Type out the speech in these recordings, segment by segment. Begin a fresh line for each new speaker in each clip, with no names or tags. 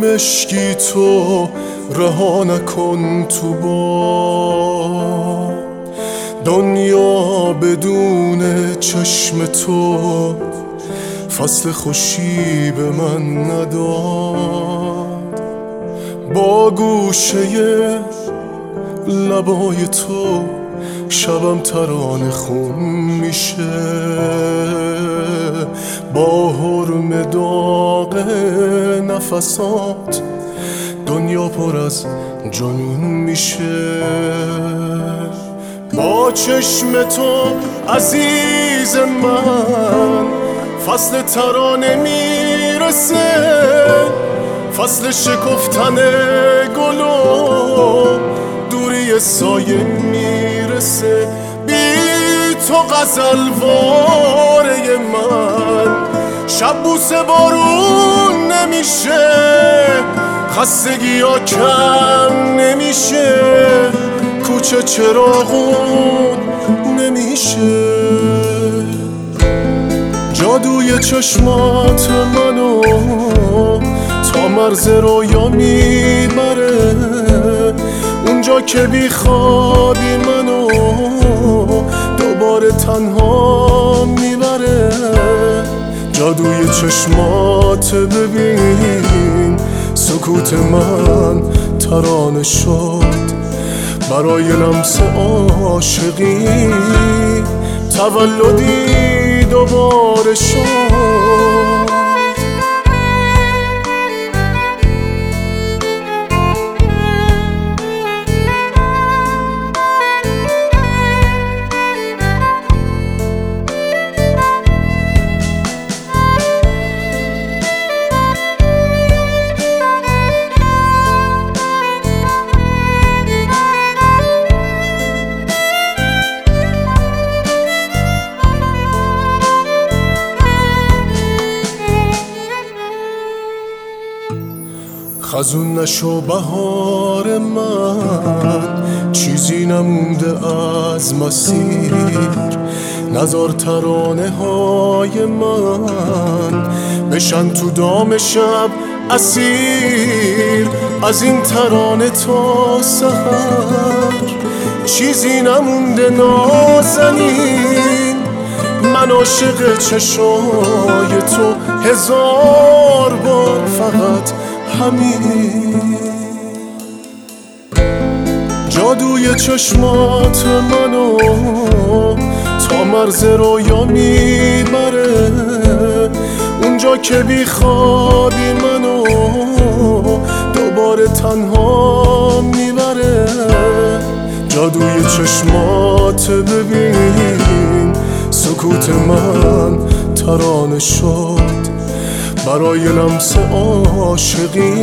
مشکی تو رها نکن تو با دنیا بدون چشم تو فصل خوشی به من نداد. با گوشه لبای تو شبم ترانه خون میشه، با حرم داغ نفسات دنیا پر از جنون میشه. با چشم تو عزیز من فصل ترانه میرسه، فصل شکفتن گل و دوری سایه میرسه. بی تو غزلواره من شب بوسه بارون نمیشه، خستگی ها کم نمیشه، کوچه چراغون نمیشه. جادوی چشمات منو تا مرز رویا میبره، اونجا که بی خوابی منو دوباره تنها میبره. جادوی چشمات ببین، سکوت من ترانه شد، برای لمس عاشقی تولدی دوباره شد. خزون نشو بهار من، چیزی نمونده از مسیر، نزار ترانه های من بشن تو دام شب اسیر. از این ترانه تا سحر چیزی نمونده نازنین، من عاشق چشای تو هزار بار، فقط همین. جادوی چشمات منو تا مرز رویا میبره، اونجا که بی خوابی منو دوباره تنها میبره. جادوی چشمات ببین، سکوت من ترانه شد، برای لمس عاشقی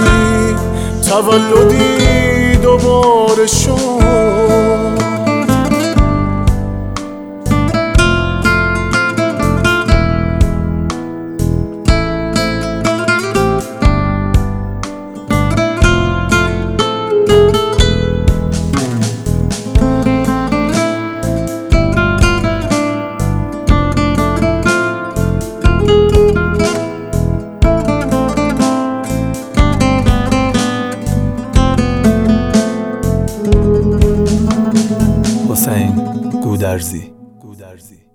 تولدی دوباره شد.
حسین گودرزی